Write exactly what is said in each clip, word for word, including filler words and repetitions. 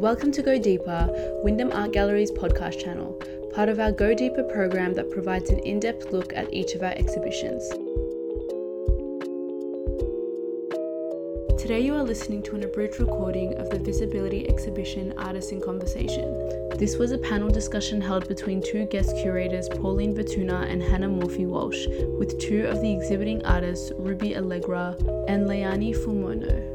Welcome to Go Deeper, Wyndham Art Gallery's podcast channel, part of our Go Deeper program that provides an in-depth look at each of our exhibitions. Today you are listening to an abridged recording of the Visibility exhibition Artists in Conversation. This was a panel discussion held between two guest curators, Pauline Vituna and Hannah Morphy-Walsh, with two of the exhibiting artists, Ruby Allegra and Leilani Fumono.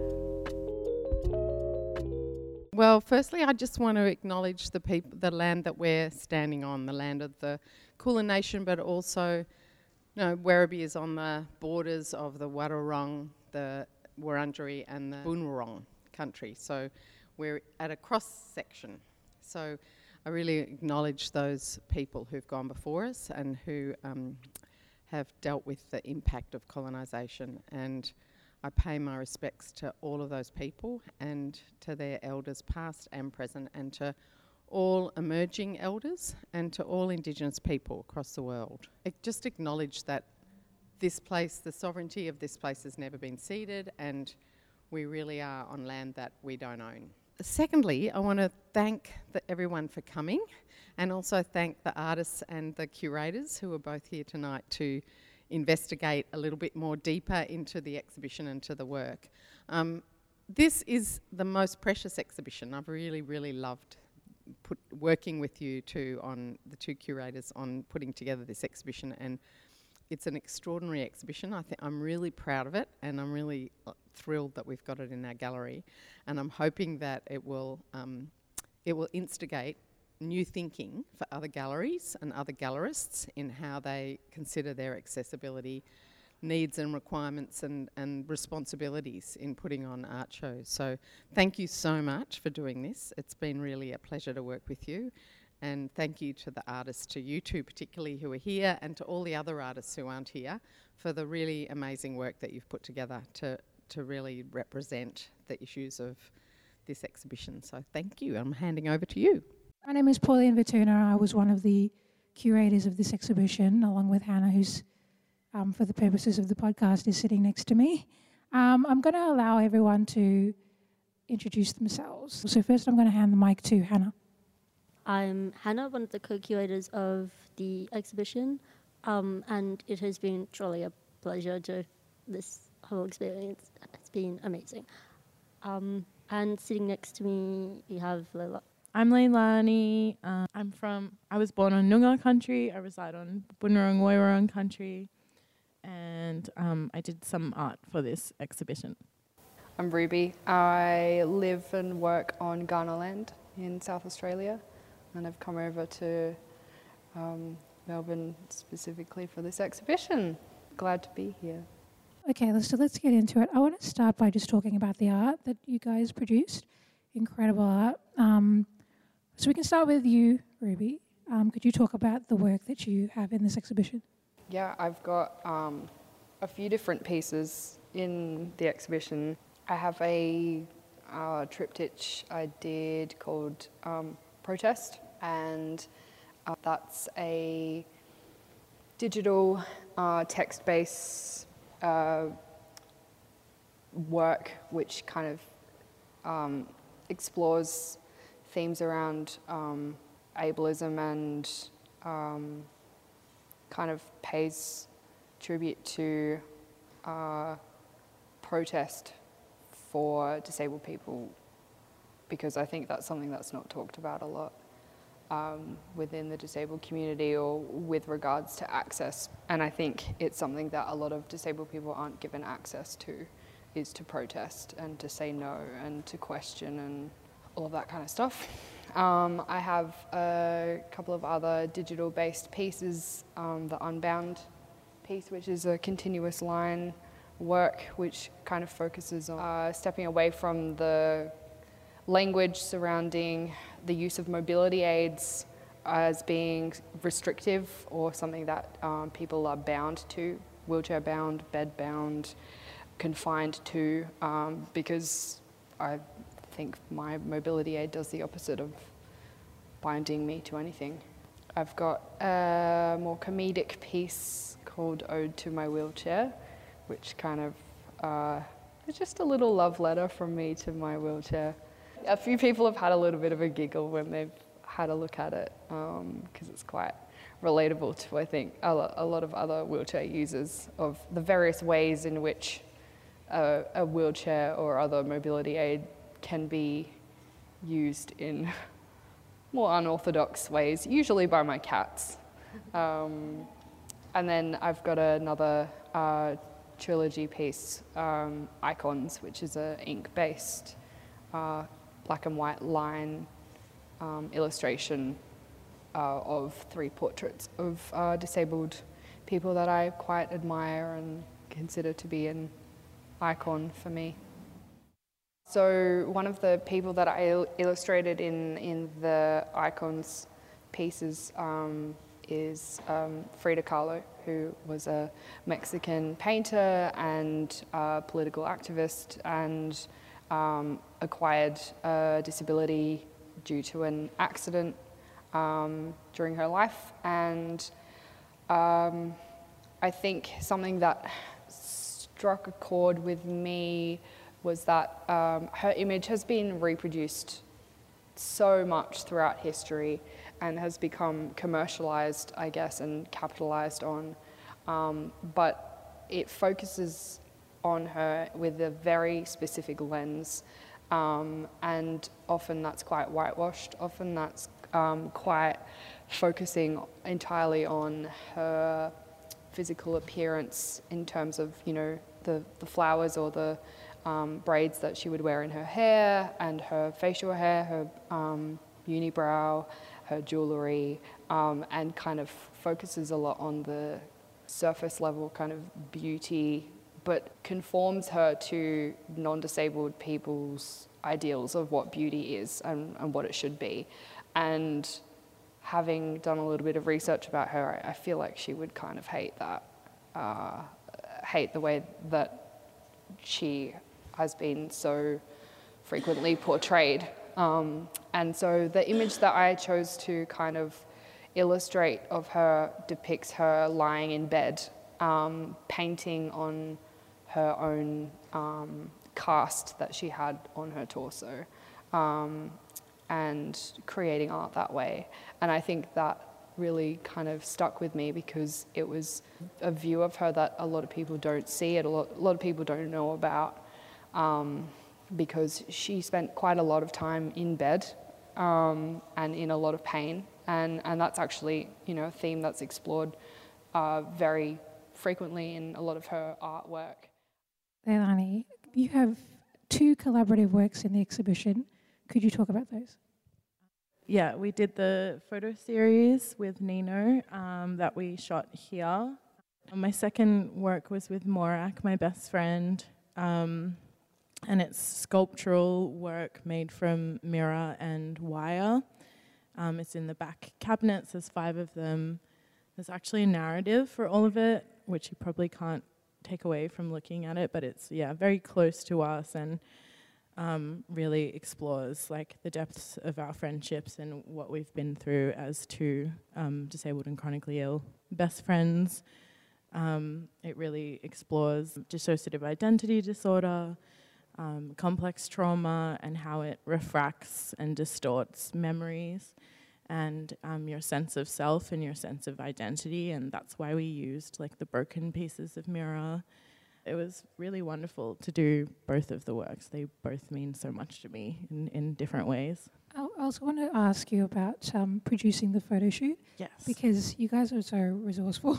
Well, firstly, I just want to acknowledge the people, the land that we're standing on, the land of the Kulin Nation, but also, you know, Werribee is on the borders of the Wadawurrung, the Wurundjeri and the Boonwurrung country. So we're at a cross section. So I really acknowledge those people who've gone before us and who um, have dealt with the impact of colonisation. And I pay my respects to all of those people and to their elders past and present, and to all emerging elders and to all Indigenous people across the world. It just acknowledge that this place, the sovereignty of this place has never been ceded, and we really are on land that we don't own. Secondly, I want to thank the, everyone for coming, and also thank the artists and the curators who are both here tonight to investigate a little bit more deeper into the exhibition and to the work. Um, this is the most precious exhibition. I've really, really loved put, working with you two on the two curators on putting together this exhibition, and it's an extraordinary exhibition. I think I'm really proud of it, and I'm really uh, thrilled that we've got it in our gallery, and I'm hoping that it will um, it will instigate new thinking for other galleries and other gallerists in how they consider their accessibility needs and requirements and, and responsibilities in putting on art shows. So thank you so much for doing this. It's been really a pleasure to work with you. And thank you to the artists, to you two particularly who are here, and to all the other artists who aren't here, for the really amazing work that you've put together to, to really represent the issues of this exhibition. So thank you. I'm handing over to you. My name is Pauline Vituna. I was one of the curators of this exhibition, along with Hannah, who's, um, for the purposes of the podcast, is sitting next to me. Um, I'm going to allow everyone to introduce themselves. So first I'm going to hand the mic to Hannah. I'm Hannah, one of the co-curators of the exhibition, um, and it has been truly a pleasure to this whole experience. It's been amazing. Um, and sitting next to me, you have Leila. I'm Leilani. Uh, I'm from, I was born on Noongar country. I reside on Boonwurrung Woiwurrung country. And um, I did some art for this exhibition. I'm Ruby. I live and work on Kaurna land in South Australia. And I've come over to um, Melbourne specifically for this exhibition. Glad to be here. Okay, let's, so let's get into it. I want to start by just talking about the art that you guys produced. Incredible art. Um, so we can start with you, Ruby. Um, could you talk about the work that you have in this exhibition? Yeah, I've got um, a few different pieces in the exhibition. I have a uh, triptych I did called um, Protest, and uh, that's a digital uh, text-based uh, work which kind of um, explores themes around um, ableism and um, kind of pays tribute to uh, protest for disabled people, because I think that's something that's not talked about a lot um, within the disabled community or with regards to access. And I think it's something that a lot of disabled people aren't given access to, is to protest and to say no and to question and all of that kind of stuff. Um, I have a couple of other digital-based pieces, um, the Unbound piece, which is a continuous line work, which kind of focuses on uh, stepping away from the language surrounding the use of mobility aids as being restrictive or something that um, people are bound to, wheelchair-bound, bed-bound, confined to, um, because I think my mobility aid does the opposite of binding me to anything. I've got a more comedic piece called Ode to My Wheelchair, which kind of uh, is just a little love letter from me to my wheelchair. A few people have had a little bit of a giggle when they've had a look at it, because um, it's quite relatable to, I think, a, lo- a lot of other wheelchair users, of the various ways in which a, a wheelchair or other mobility aid can be used in more unorthodox ways, usually by my cats. Um, and then I've got another uh, trilogy piece, um, Icons, which is a ink-based uh, black and white line um, illustration uh, of three portraits of uh, disabled people that I quite admire and consider to be an icon for me. So one of the people that I il- illustrated in, in the Icons pieces um, is um, Frida Kahlo, who was a Mexican painter and uh, political activist, and um, acquired a disability due to an accident um, during her life. And um, I think something that struck a chord with me was that um, her image has been reproduced so much throughout history and has become commercialized, I guess, and capitalized on. Um, but it focuses on her with a very specific lens, um, and often that's quite whitewashed. Often that's um, quite focusing entirely on her physical appearance in terms of, you know, the, the flowers or the um, braids that she would wear in her hair, and her facial hair, her um, unibrow, her jewellery, um, and kind of focuses a lot on the surface level kind of beauty, but conforms her to non-disabled people's ideals of what beauty is and, and what it should be. And having done a little bit of research about her, I, I feel like she would kind of hate that, uh, hate the way that she has been so frequently portrayed. Um, and so the image that I chose to kind of illustrate of her depicts her lying in bed, um, painting on her own um, cast that she had on her torso, um, and creating art that way. And I think that really kind of stuck with me because it was a view of her that a lot of people don't see, it a lot, a lot of people don't know about, um, because she spent quite a lot of time in bed um, and in a lot of pain. And, and that's actually, you know, a theme that's explored uh, very frequently in a lot of her artwork. Leilani, you have two collaborative works in the exhibition. Could you talk about those? Yeah, we did the photo series with Nino um, that we shot here. My second work was with Morak, my best friend, um, and it's sculptural work made from mirror and wire. Um, it's in the back cabinets, there's five of them. There's actually a narrative for all of it, which you probably can't take away from looking at it, but it's, yeah, very close to us and um, really explores like the depths of our friendships and what we've been through as two um, disabled and chronically ill best friends. Um, it really explores dissociative identity disorder, um, complex trauma, and how it refracts and distorts memories and um, your sense of self and your sense of identity, and that's why we used like the broken pieces of mirror. It was really wonderful to do both of the works. They both mean so much to me in, in different ways. I also want to ask you about um, producing the photo shoot. Yes. Because you guys are so resourceful.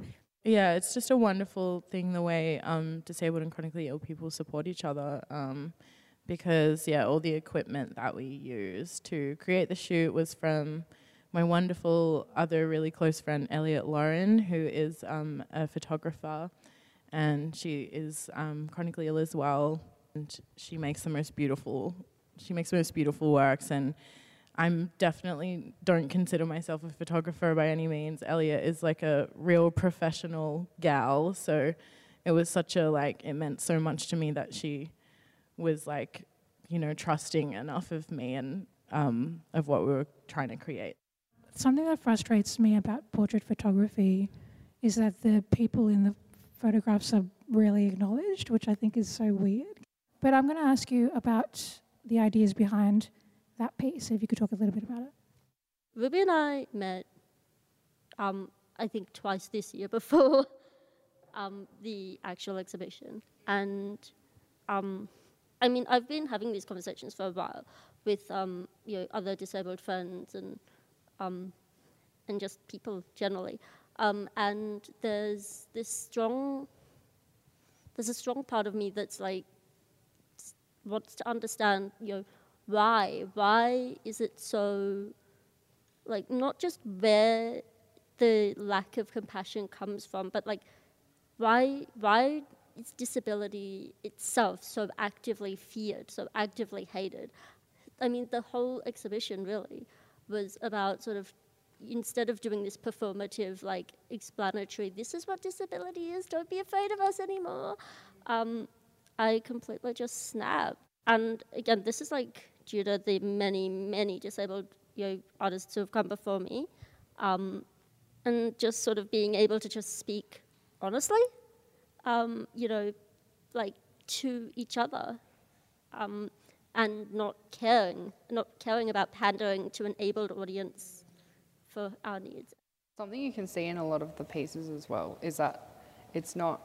Yeah, it's just a wonderful thing the way um, disabled and chronically ill people support each other. Um, because, yeah, all the equipment that we used to create the shoot was from my wonderful other really close friend, Elliot Lauren, who is um, a photographer, and she is um, chronically ill as well, and she makes the most beautiful, she makes the most beautiful works, and I'm definitely don't consider myself a photographer by any means. Elliot is like a real professional gal, so it was such a, like, it meant so much to me that she was like, you know, trusting enough of me and um, of what we were trying to create. Something that frustrates me about portrait photography is that the people in the photographs are rarely acknowledged, which I think is so weird. But I'm going to ask you about the ideas behind that piece. If you could talk a little bit about it. Ruby and I met, um, I think, twice this year before um, the actual exhibition. And, um, I mean, I've been having these conversations for a while with um, you know, other disabled friends and um, and just people generally. Um, and there's this strong, there's a strong part of me that's like, wants to understand, you know, why, why is it so, like, not just where the lack of compassion comes from, but like, why, why is disability itself so actively feared, so actively hated? I mean, the whole exhibition really was about sort of, instead of doing this performative, like, explanatory, this is what disability is, don't be afraid of us anymore, um, I completely just snapped. And again, this is like due to the many, many disabled, you know, artists who have come before me, um, and just sort of being able to just speak honestly, um, you know, like to each other, um, and not caring, not caring about pandering to an abled audience for our needs. Something you can see in a lot of the pieces as well is that it's not,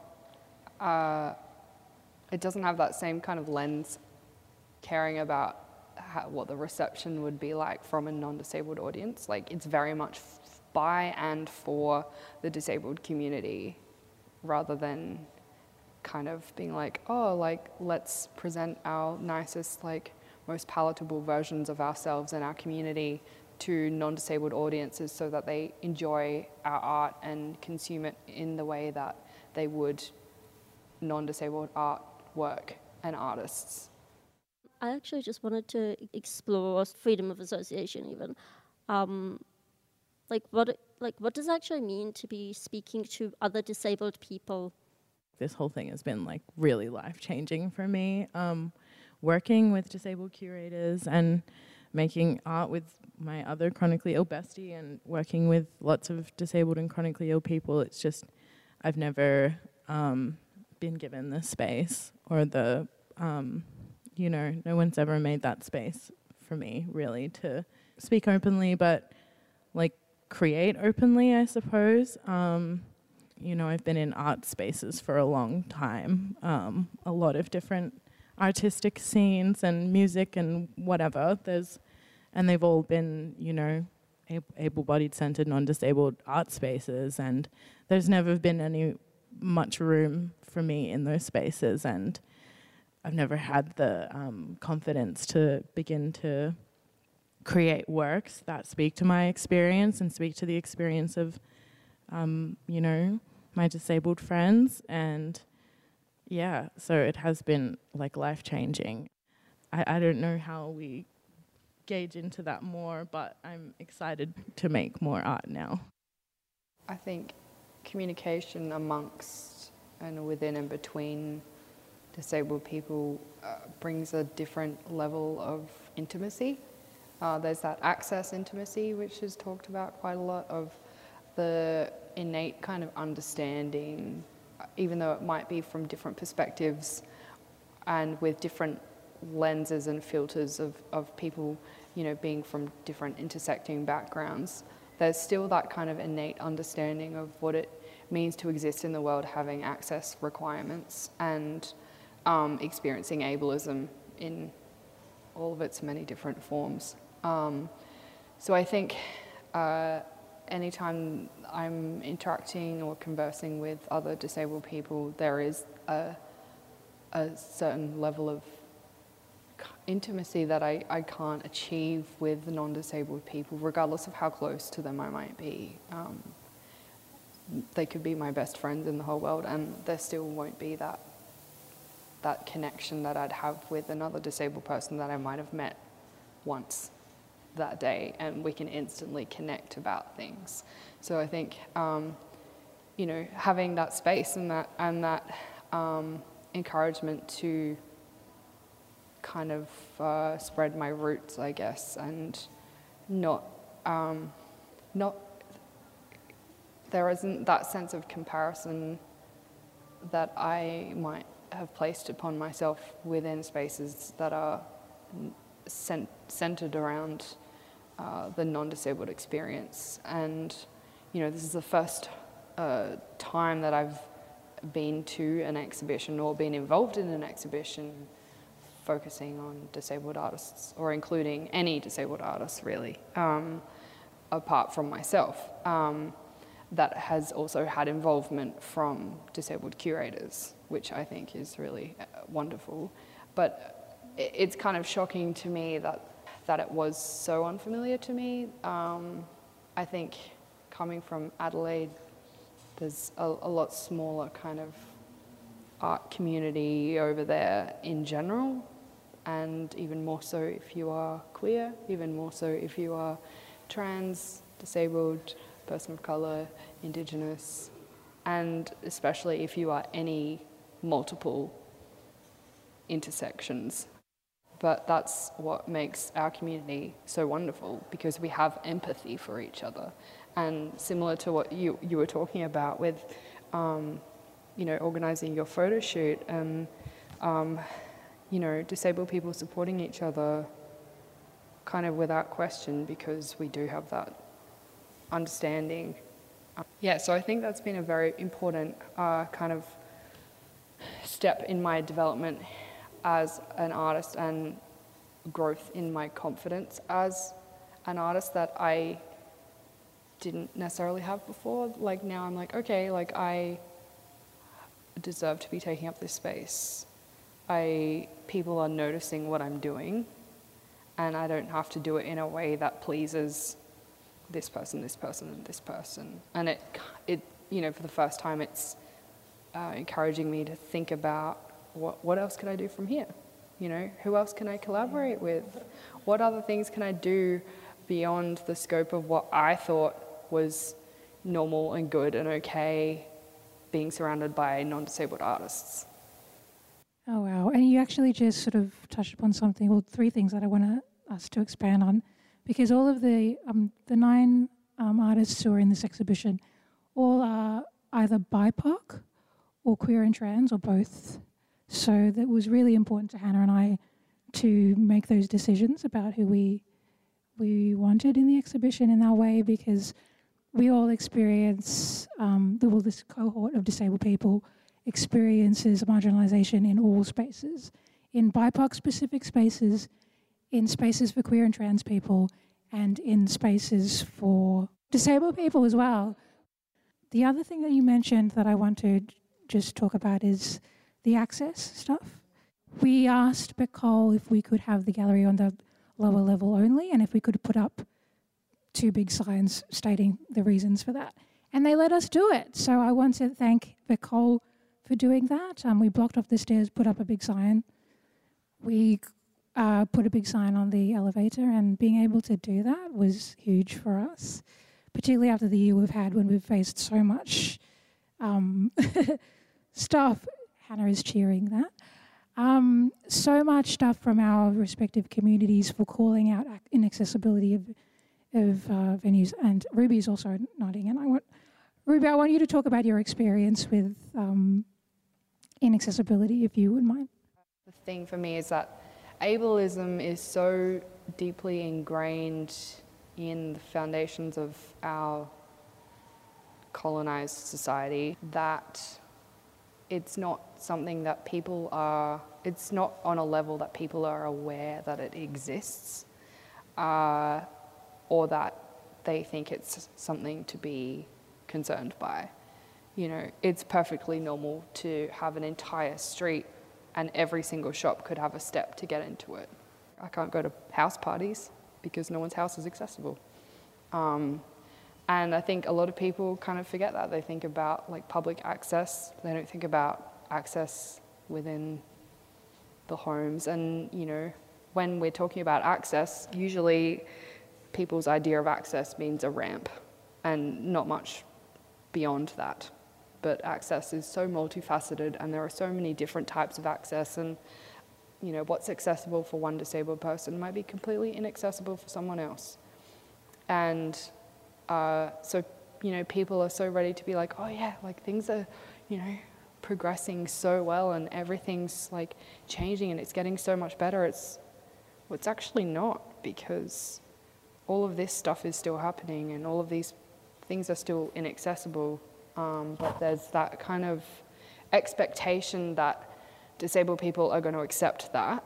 uh, it doesn't have that same kind of lens caring about how, what the reception would be like from a non-disabled audience. Like, it's very much f- by and for the disabled community, rather than kind of being like, oh, like, let's present our nicest, like, most palatable versions of ourselves and our community to non-disabled audiences so that they enjoy our art and consume it in the way that they would non-disabled artwork and artists. I actually just wanted to explore freedom of association even. Um, like what like what does it actually mean to be speaking to other disabled people? This whole thing has been like really life-changing for me. Um, working with disabled curators and making art with my other chronically ill bestie and working with lots of disabled and chronically ill people, it's just, I've never um, been given the space or the, um, you know, no one's ever made that space for me really to speak openly, but like create openly, I suppose. Um, you know, I've been in art spaces for a long time, um, a lot of different artistic scenes and music and whatever. There's, and they've all been, you know, able-bodied centered, non-disabled art spaces, and there's never been any much room for me in those spaces, and I've never had the um, confidence to begin to create works that speak to my experience and speak to the experience of, um, you know, my disabled friends. And yeah, so it has been like life-changing. I, I don't know how we gauge into that more, but I'm excited to make more art now. I think communication amongst and within and between disabled people uh, brings a different level of intimacy. Uh, there's that access intimacy, which is talked about quite a lot, of the innate kind of understanding, even though it might be from different perspectives and with different lenses and filters of, of people, you know, being from different intersecting backgrounds. There's still that kind of innate understanding of what it means to exist in the world, having access requirements and um, experiencing ableism in all of its many different forms. Um, so I think uh, anytime I'm interacting or conversing with other disabled people, there is a, a certain level of intimacy that I, I can't achieve with non-disabled people, regardless of how close to them I might be. Um, they could be my best friends in the whole world, and there still won't be that that connection that I'd have with another disabled person that I might have met once that day, and we can instantly connect about things. So I think, um, you know, having that space and that and that um, encouragement to kind of uh, spread my roots, I guess, and not, um, not, there isn't that sense of comparison that I might have placed upon myself within spaces that are cent- centered around uh, the non-disabled experience. And, you know, this is the first uh, time that I've been to an exhibition or been involved in an exhibition focusing on disabled artists, or including any disabled artists really, um, apart from myself, um, that has also had involvement from disabled curators, which I think is really wonderful. But it's kind of shocking to me that, that it was so unfamiliar to me. Um, I think coming from Adelaide, there's a, a lot smaller kind of art community over there in general, and even more so if you are queer, even more so if you are trans, disabled, person of colour, Indigenous, and especially if you are any multiple intersections. But that's what makes our community so wonderful, because we have empathy for each other. And similar to what you, you were talking about with, um, you know, organising your photo shoot and, um, you know, disabled people supporting each other kind of without question, because we do have that understanding. Yeah, so I think that's been a very important uh, kind of step in my development as an artist and growth in my confidence as an artist that I didn't necessarily have before. Like now I'm like, okay, like I deserve to be taking up this space. I, people are noticing what I'm doing, and I don't have to do it in a way that pleases this person, this person, and this person. And it, it, you know, for the first time, it's uh, encouraging me to think about what, what else could I do from here? You know, who else can I collaborate with? What other things can I do beyond the scope of what I thought was normal and good and okay, being surrounded by non-disabled artists? Oh, wow. And you actually just sort of touched upon something, well, three things that I want to, us to expand on, because all of the um, the nine um, artists who are in this exhibition all are either B I P O C or queer and trans or both. So that was really important to Hannah and I to make those decisions about who we we wanted in the exhibition in our way, because we all experience, um, the, well, this cohort of disabled people experiences marginalisation in all spaces, in B I P O C-specific spaces, in spaces for queer and trans people, and in spaces for disabled people as well. The other thing that you mentioned that I want to just talk about is the access stuff. We asked Becole if we could have the gallery on the lower level only, and if we could put up two big signs stating the reasons for that. And they let us do it. So I want to thank Becole for doing that. Um, we blocked off the stairs, put up a big sign. We uh, put a big sign on the elevator, and being able to do that was huge for us, particularly after the year we've had when we've faced so much um, stuff. Hannah is cheering that. Um, so much stuff from our respective communities for calling out inaccessibility of, of uh, venues. And Ruby is also nodding. And I want, Ruby, I want you to talk about your experience with um, inaccessibility, if you wouldn't mind. The thing for me is that ableism is so deeply ingrained in the foundations of our colonized society that it's not something that people are, it's not on a level that people are aware that it exists, uh, or that they think it's something to be concerned by. You know, it's perfectly normal to have an entire street and every single shop could have a step to get into it. I can't go to house parties because no one's house is accessible. Um, and I think a lot of people kind of forget that. They think about like public access. They don't think about access within the homes. And, you know, when we're talking about access, usually people's idea of access means a ramp and not much beyond that. But access is so multifaceted, and there are so many different types of access, and you know, what's accessible for one disabled person might be completely inaccessible for someone else. And uh, so, you know, people are so ready to be like, oh yeah, like things are, you know, progressing so well and everything's like changing and it's getting so much better. It's well, it's actually not, because all of this stuff is still happening and all of these things are still inaccessible. Um, but there's that kind of expectation that disabled people are going to accept that.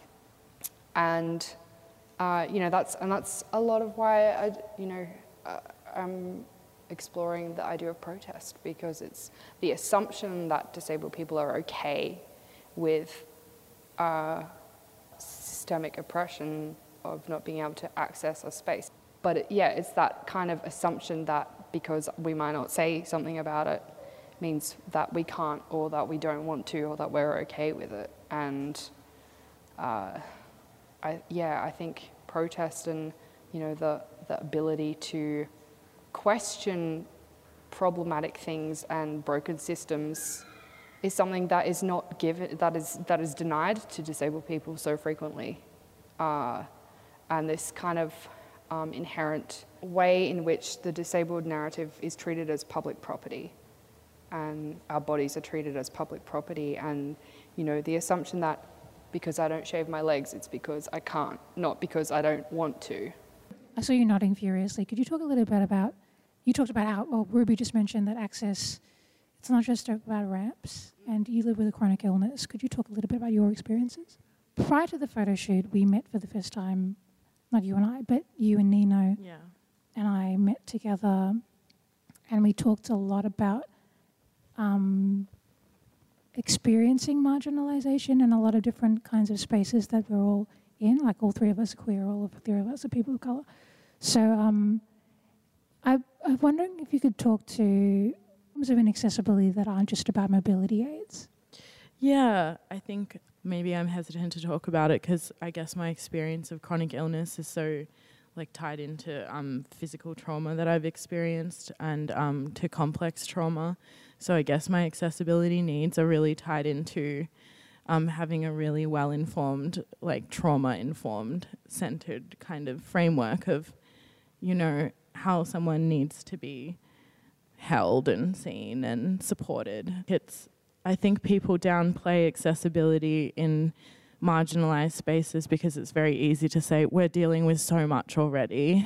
And, uh, you know, that's, and that's a lot of why, I, you know, uh, I'm exploring the idea of protest, because it's the assumption that disabled people are okay with uh, systemic oppression of not being able to access a space. But it, yeah, it's that kind of assumption that because we might not say something about it means that we can't, or that we don't want to, or that we're okay with it. And uh, I, yeah, I think protest and, you know, the, the ability to question problematic things and broken systems is something that is not given, that is that is denied to disabled people so frequently. Uh, and this kind of um, inherent way in which the disabled narrative is treated as public property, and our bodies are treated as public property, and, you know, the assumption that because I don't shave my legs, it's because I can't, not because I don't want to. I saw you nodding furiously. Could you talk a little bit about, you talked about how, well, Ruby just mentioned that access, it's not just about ramps, and you live with a chronic illness. Could you talk a little bit about your experiences? Prior to the photo shoot, we met for the first time, not you and I, but you and Nino Yeah. and I met together, and we talked a lot about um, experiencing marginalisation in a lot of different kinds of spaces that we're all in, like all three of us are queer, all of three of us are people of colour. So um, I, I'm wondering if you could talk to terms of inaccessibility that aren't just about mobility aids. Yeah, I think maybe I'm hesitant to talk about it because I guess my experience of chronic illness is so like tied into um, physical trauma that I've experienced and um, to complex trauma. So I guess my accessibility needs are really tied into um, having a really well-informed, like trauma-informed, centered kind of framework of, you know, how someone needs to be held and seen and supported. It's, I think people downplay accessibility in marginalised spaces because it's very easy to say, we're dealing with so much already.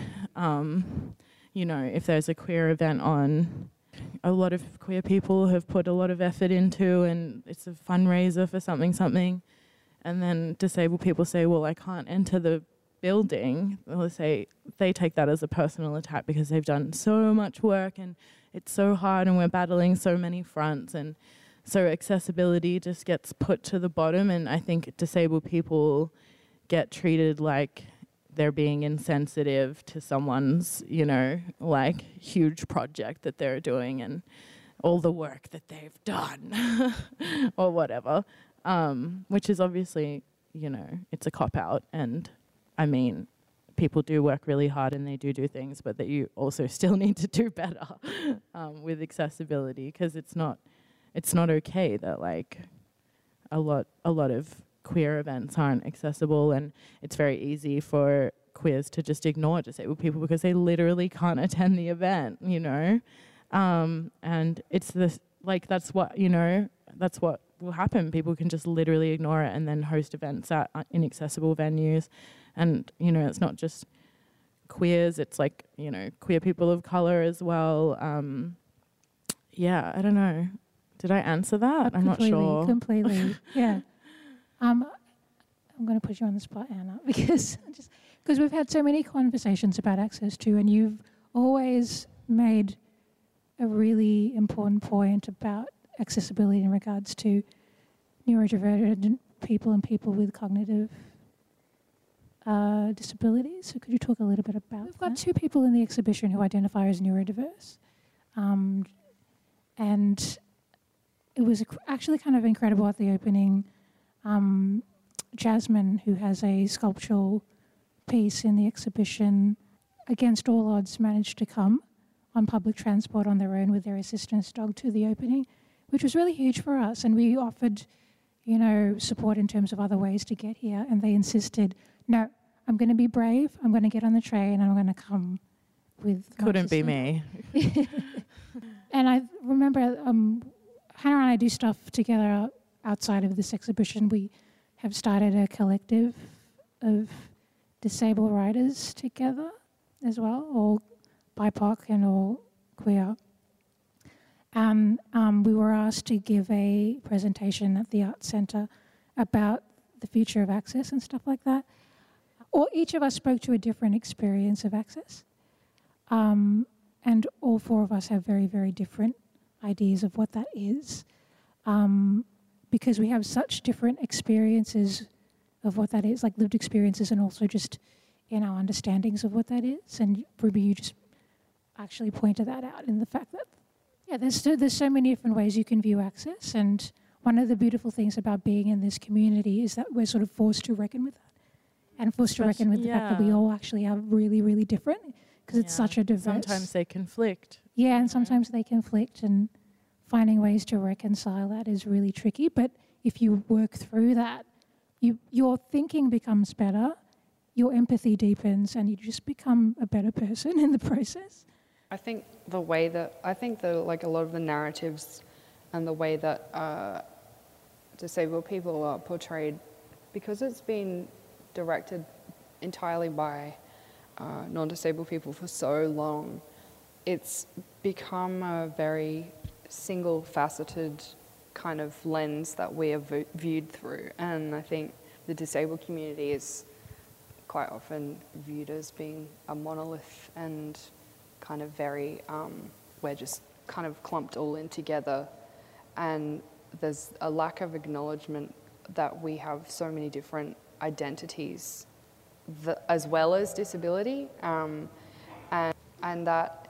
Um, you know, if there's a queer event on, a lot of queer people have put a lot of effort into, and it's a fundraiser for something, something, and then disabled people say, well, I can't enter the building. They'll say, they take that as a personal attack because they've done so much work and it's so hard and we're battling so many fronts, and so accessibility just gets put to the bottom, and I think disabled people get treated like they're being insensitive to someone's, you know, like huge project that they're doing and all the work that they've done or whatever, um, which is obviously, you know, it's a cop-out. And I mean, people do work really hard and they do do things, but that you also still need to do better um, with accessibility, because it's not, it's not okay that like a lot, a lot of queer events aren't accessible, and it's very easy for queers to just ignore disabled people because they literally can't attend the event, you know? Um, and it's this, like, that's what, you know, that's what will happen. People can just literally ignore it and then host events at inaccessible venues. And, you know, it's not just queers, it's like, you know, queer people of colour as well. Um, yeah, I don't know. Did I answer that? I'm not sure. Completely, yeah. Um, I'm going to put you on the spot, Anna, because just because we've had so many conversations about access to, and you've always made a really important point about accessibility in regards to neurodivergent people and people with cognitive uh, disabilities. So could you talk a little bit about We've got that? Two people in the exhibition who identify as neurodiverse. Um, and it was actually kind of incredible at the opening. Um, Jasmine, who has a sculptural piece in the exhibition, against all odds managed to come on public transport on their own with their assistance dog to the opening, which was really huge for us. And we offered, you know, support in terms of other ways to get here. And they insisted, no, I'm going to be brave. I'm going to get on the train and I'm going to come with my Couldn't be assistant. me. And I remember um, Hannah and I do stuff together outside of this exhibition. We have started a collective of disabled writers together as well, all B I P O C and all queer. And um, we were asked to give a presentation at the Arts Centre about the future of access and stuff like that. Or each of us spoke to a different experience of access. Um, and all four of us have very, very different ideas of what that is. Um, because we have such different experiences of what that is, like lived experiences, and also just in our understandings of what that is. And Ruby, you just actually pointed that out in the fact that, yeah, there's so, there's so many different ways you can view access. And one of the beautiful things about being in this community is that we're sort of forced to reckon with that. And forced to reckon with the yeah. fact that we all actually are really, really different, because it's Yeah. such a diverse... Sometimes they conflict. Yeah, and sometimes they conflict, and finding ways to reconcile that is really tricky. But if you work through that, you, your thinking becomes better, your empathy deepens, and you just become a better person in the process. I think the way that, I think the, like a lot of the narratives and the way that uh, disabled people are portrayed, because it's been directed entirely by uh, non-disabled people for so long, it's become a very single-faceted kind of lens that we are v- viewed through. And I think the disabled community is quite often viewed as being a monolith and kind of very, um, we're just kind of clumped all in together. And there's a lack of acknowledgement that we have so many different identities th- as well as disability, um, and, and that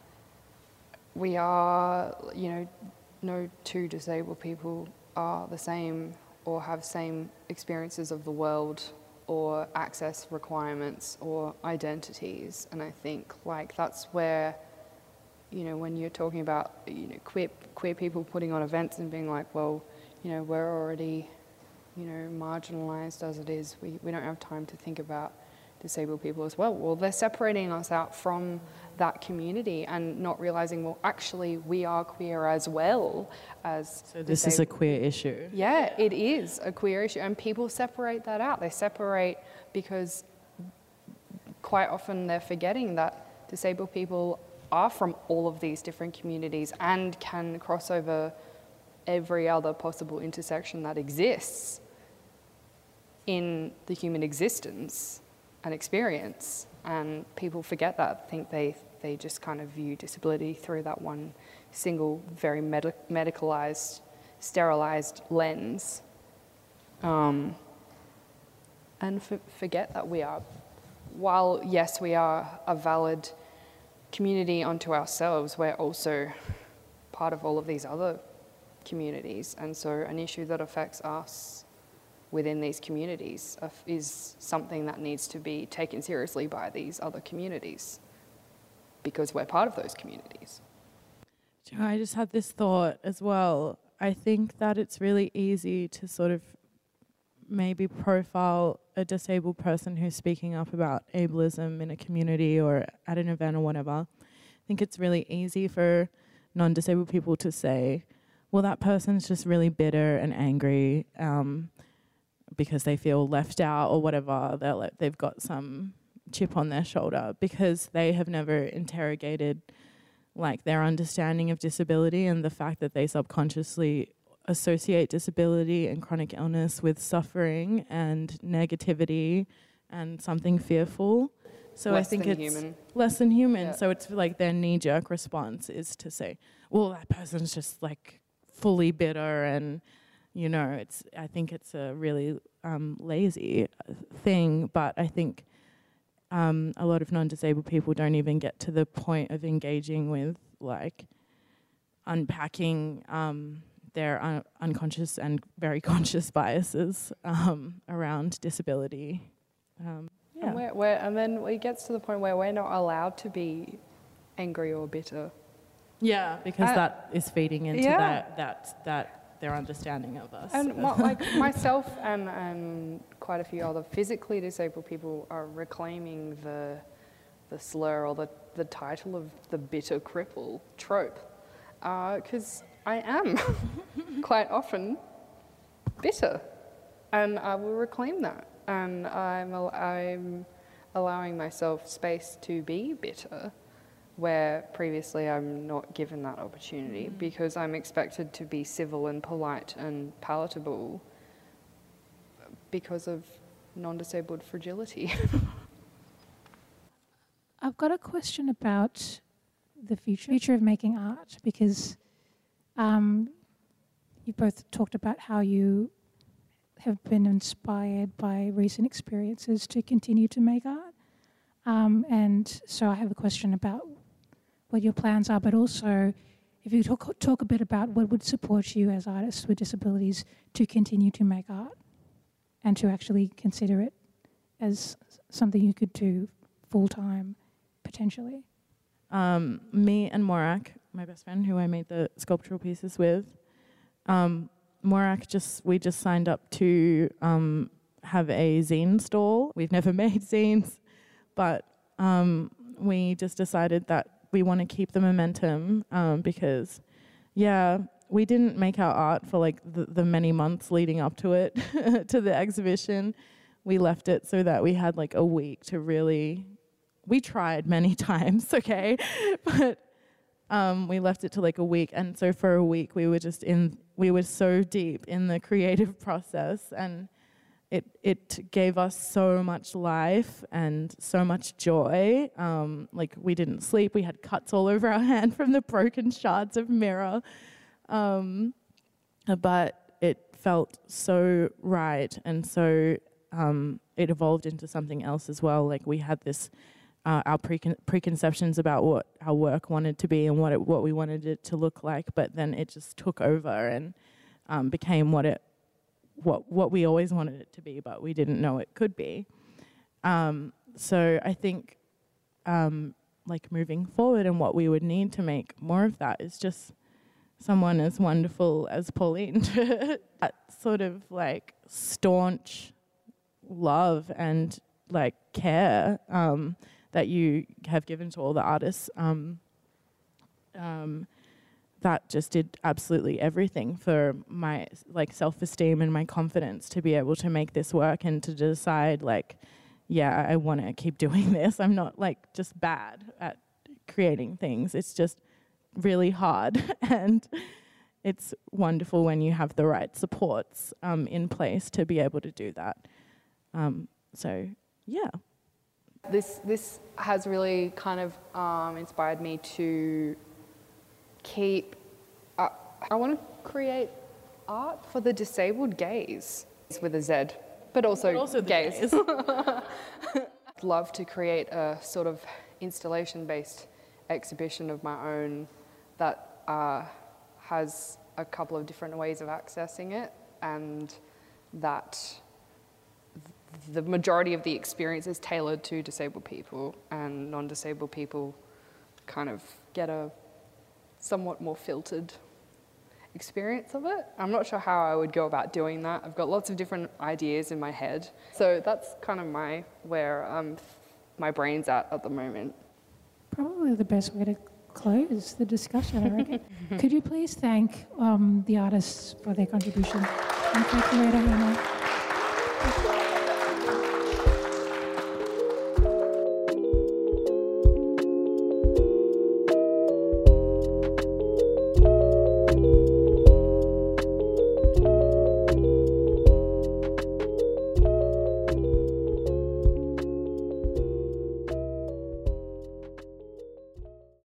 we are, you know, no two disabled people are the same or have same experiences of the world or access requirements or identities. And I think like that's where, you know, when you're talking about, you know, queer, queer people putting on events and being like, well, you know, we're already, you know, marginalised as it is, we, we don't have time to think about disabled people as well. Well, they're separating us out from that community and not realising, well, actually, we are queer as well as So this disabled. is a queer issue. Yeah, it is a queer issue, and people separate that out. They separate because quite often they're forgetting that disabled people are from all of these different communities and can cross over every other possible intersection that exists in the human existence and experience. And people forget that. I think they, they just kind of view disability through that one single, very med- medicalised, sterilised lens. Um, and f- forget that we are, while yes, we are a valid community unto ourselves, we're also part of all of these other communities. And so an issue that affects us within these communities is something that needs to be taken seriously by these other communities because we're part of those communities. I just had this thought as well. I think that it's really easy to sort of maybe profile a disabled person who's speaking up about ableism in a community or at an event or whatever. I think it's really easy for non-disabled people to say, well, that person's just really bitter and angry um, because they feel left out or whatever. They're like, they've got some chip on their shoulder because they have never interrogated like their understanding of disability and the fact that they subconsciously associate disability and chronic illness with suffering and negativity and something fearful. So Less I think than it's human. less than human. Yeah. So it's like their knee-jerk response is to say, well, that person's just like fully bitter and, you know, it's. I think it's a really um, lazy thing, but I think um, a lot of non-disabled people don't even get to the point of engaging with like unpacking um, their un- unconscious and very conscious biases um, around disability. Um, yeah. And, we're, we're, and then it gets to the point where we're not allowed to be angry or bitter. Yeah, because Uh, that is feeding into yeah. that that that their understanding of us. And my, like myself and, and quite a few other physically disabled people are reclaiming the the slur or the, the title of the bitter cripple trope, because uh, I am quite often bitter, and I will reclaim that. and I'm, al- I'm allowing myself space to be bitter, where previously I'm not given that opportunity mm. because I'm expected to be civil and polite and palatable because of non-disabled fragility. I've got a question about the future, future of making art, because um, you both talked about how you have been inspired by recent experiences to continue to make art. Um, and so I have a question about what your plans are, but also if you talk, talk a bit about what would support you as artists with disabilities to continue to make art and to actually consider it as something you could do full-time, potentially. Um, me and Morak, my best friend, who I made the sculptural pieces with, um, Morak just, we just signed up to um, have a zine stall. We've never made zines, but um, we just decided that we want to keep the momentum um, because, yeah, we didn't make our art for like the, the many months leading up to it, to the exhibition. We left it so that we had like a week to really, we tried many times, okay, but um, we left it to like a week. And so for a week we were just in, we were so deep in the creative process, and it it gave us so much life and so much joy. Um, like we didn't sleep, we had cuts all over our hand from the broken shards of mirror. Um, but it felt so right, and so um, it evolved into something else as well. Like we had this, uh, our precon- preconceptions about what our work wanted to be and what it, what we wanted it to look like, but then it just took over and um, became what it what what we always wanted it to be, but we didn't know it could be. Um, so I think um, like moving forward, and what we would need to make more of that is just someone as wonderful as Pauline, that sort of like staunch love and like care um, that you have given to all the artists. Um, um, that just did absolutely everything for my like self-esteem and my confidence to be able to make this work and to decide like, yeah, I want to keep doing this. I'm not like just bad at creating things. It's just really hard, and it's wonderful when you have the right supports um, in place to be able to do that. Um, so, yeah. This this has really kind of um, inspired me to keep. Uh, I want to create art for the disabled gaze with a Z, but also, but also gaze. gaze. I'd love to create a sort of installation-based exhibition of my own that uh, has a couple of different ways of accessing it, and that th- the majority of the experience is tailored to disabled people, and non-disabled people kind of get a somewhat more filtered experience of it. I'm not sure how I would go about doing that. I've got lots of different ideas in my head. So that's kind of my where um, my brain's at at the moment. Probably the best way to close the discussion, I reckon. Could you please thank um, the artists for their contribution? And thank you, Hannah.